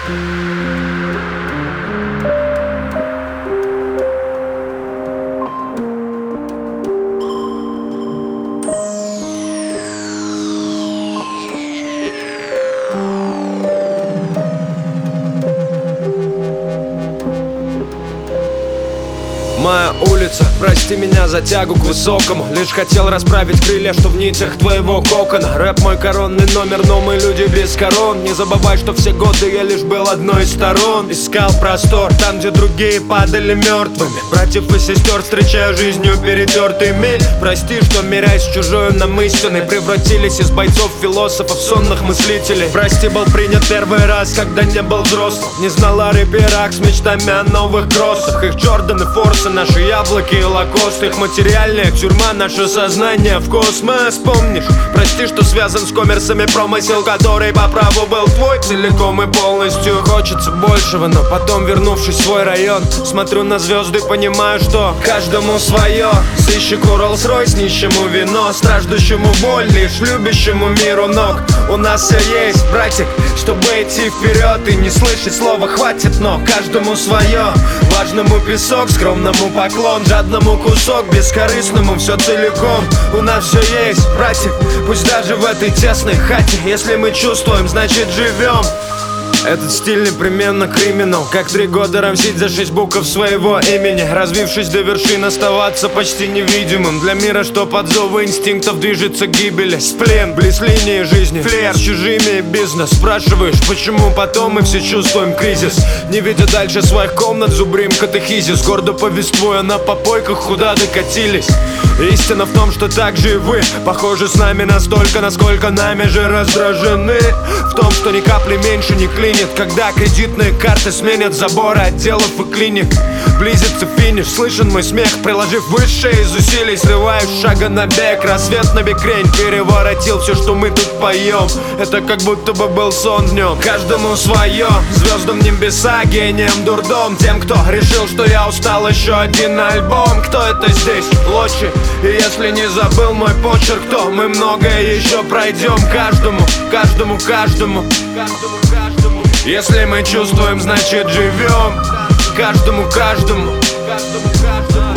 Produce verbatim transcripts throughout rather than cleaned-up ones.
Моя улица, прости меня за тягу к высокому. Лишь хотел расправить крылья, что в нитях твоего кокона. Рэп мой коронный номер, но мы люди без корон. Не забывай, что все годы я лишь был одной из сторон. Искал простор там, где другие падали мертвыми. Братьев и сестер встречаю жизнью перетертыми. Прости, что мирясь с чужою нам истиной превратились из бойцов философов сонных мыслителей. Прости, был принят первый раз, когда не был взрослым. Не знал о рэперах с мечтами о новых кроссах. Их Джорданы, Форсы, наши яблоки и лакост. Их материальная тюрьма, наше сознание в космос. Помнишь? Прости, что связан с коммерсами, промысел, который по праву был твой целиком и полностью. Хочется большего, но потом, вернувшись в свой район, смотрю на звезды, понимаю, что каждому свое. Сыщику Роллс-Ройс, нищему вино, страждущему боль, лишь любящему миру ног. У нас все есть, братик, чтобы идти вперед и не слышать слова «хватит», но каждому свое. Важному песок, скромному поклон, жадному кусок, бескорыстному все целиком. У нас все есть, братик, пусть даже в этой тесной хате. Если мы чувствуем, значит живем. Этот стиль непременно криминал, как три года рамсить за шесть букв своего имени. Развившись до вершин, оставаться почти невидимым для мира, что под зовы инстинктов движется к гибели. Сплен, близ линии жизни, флер с чужими бизнес. Спрашиваешь, почему потом мы все чувствуем кризис, не видя дальше своих комнат, зубрим катехизис. Гордо повествуя на попойках, куда докатились. Истина в том, что так же и вы похожи с нами настолько, насколько нами же раздражены. В том, что ни капли меньше не клинит, когда кредитные карты сменят заборы отделов и клиник. Близится финиш, слышен мой смех, приложив высшее из усилий, срываюсь с шага на бег. Рассвет на бекрень переворотил все, что мы тут поем. Это как будто бы был сон днем. Каждому свое, звездам небеса, гением дурдом. Тем, кто решил, что я устал, еще один альбом. Кто это здесь? Лочи. И если не забыл мой почерк, то мы многое еще пройдем. Каждому, каждому, каждому, каждому, каждому. Если мы чувствуем, значит живем. Каждому, каждому, каждому, каждому.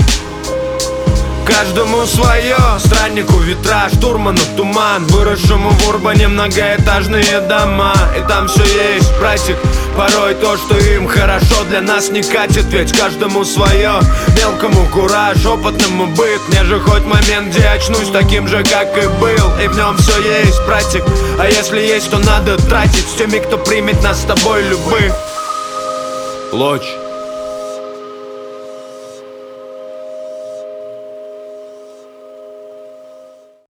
Каждому свое, страннику витраж, штурману туман, выросшему в урбане многоэтажные дома. И там все есть, братик, порой то, что им хорошо, для нас не катит. Ведь каждому свое, мелкому кураж, опытному быт. Мне же хоть момент, где очнусь таким же, как и был. И в нем все есть, братик, а если есть, то надо тратить с теми, кто примет нас с тобой любых. Лочь.